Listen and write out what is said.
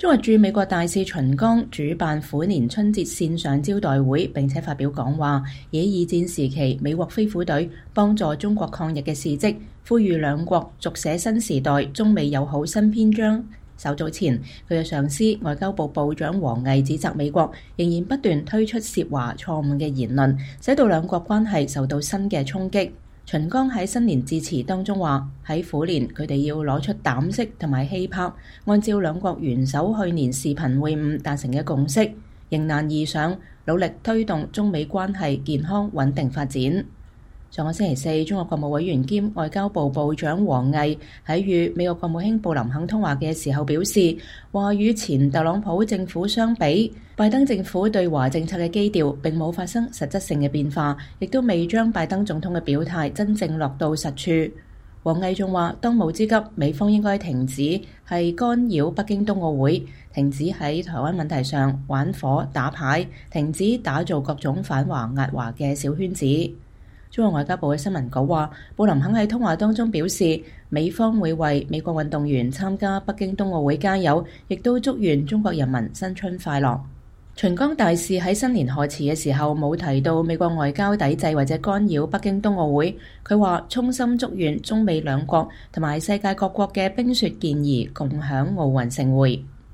中國駐美國大使秦剛主辦虎年春節線上招待會，並且發表講話，以二戰時期美國飛虎隊幫助中國抗日嘅事蹟，呼籲兩國續寫新時代中美友好新篇章。稍早前，佢嘅上司外交部部長王毅指責美國仍然不斷推出涉華錯誤嘅言論，使到兩國關係受到新嘅衝擊。秦剛喺新年致辭當中話：喺虎年，佢哋要攞出膽識同埋氣魄，按照兩國元首去年視頻會晤達成嘅共識，迎難而上，努力推動中美關係健康穩定發展。上個星期四，中國國務委員兼外交部部長王毅喺與美國國務卿布林肯通話嘅時候表示，話與前特朗普政府相比，拜登政府對華政策嘅基調並冇發生實質性嘅變化，亦都未將拜登總統嘅表態真正落到實處。王毅仲話，當務之急，美方應該停止係干擾北京冬奧會，停止喺台灣問題上玩火打牌，停止打造各種反華壓華嘅小圈子。中國外交部嘅新聞稿話，布林肯喺通話當中表示，美方會為美國運動員參加北京冬奧會加油，亦都祝願中國人民新春快樂。秦剛大使喺新年賀詞嘅時候冇提到美國外交抵制或者干擾北京冬奧會，佢話衷心祝願中美兩國同埋世界各國嘅冰雪健兒共享奧運盛會。